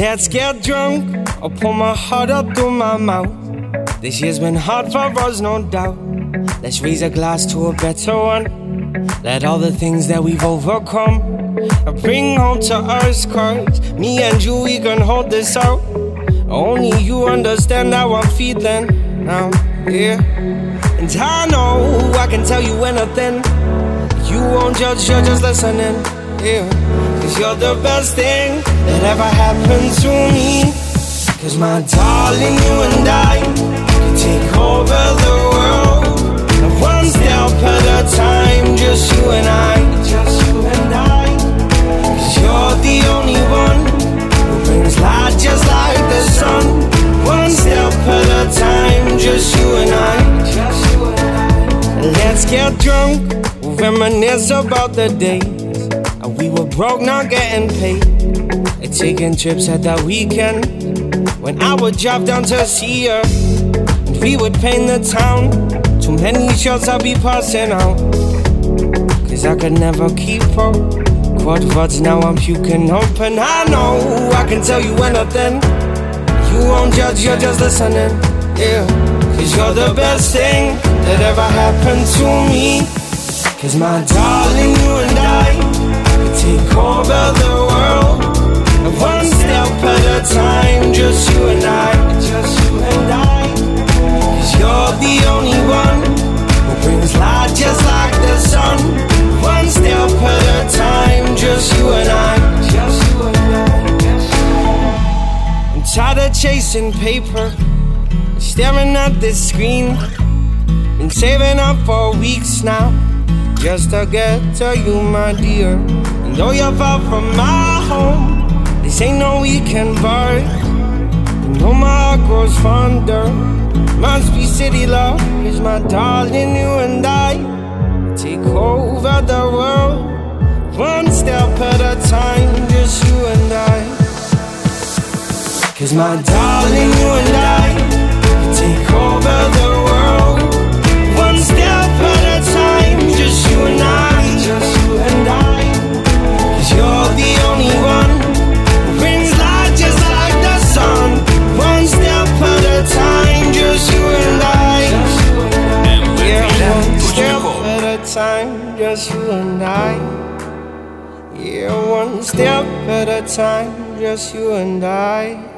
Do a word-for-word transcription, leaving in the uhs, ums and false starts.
Let's get drunk, I'll pour my heart up through my mouth. This year's been hard for us, no doubt. Let's raise a glass to a better one. Let all the things that we've overcome bring home to us, cause me and you, we can hold this out. Only you understand how I'm feeling now, yeah. And I know I can tell you anything. You won't judge, you're just listening, yeah. Cause you're the best thing that ever happened to me. Cause my darling, you and I can take over the world, one step at a time, just you and I, just you and I. Cause you're the only one who brings light just like the sun, one step at a time, just you and I, just you and I. Let's get drunk, we'll reminisce about the days we were broke, not getting paid, and taking trips at that weekend when I would drive down to see her, and we would paint the town. Too many shots I'd be passing out, cause I could never keep up. Quad words, now I'm puking up. And I know I can tell you anything. You won't judge, you're just listening, yeah. Cause you're the best thing that ever happened to me. Cause my darling, you and I take over the world, one step at a time, just you and I, just you and I. Cause you're the only one who brings light just like the sun, one step at a time, just you and I, just you and I. I'm tired of chasing paper, staring at this screen. Been saving up for weeks now, just to get to you, my dear. And though you're far from my home, this ain't no weekend bar. You know my heart grows fonder. Must be city love, cause my darling, you and I take over the world, one step at a time, just you and I. Cause my darling, you and I take over the world, one step at a time, just you and I, just you and I. Cause you're the only one who brings light just like the sun, one step at a time, just you and I. Yeah, one step at a time, just you and I. Yeah, one step at a time, just you and I.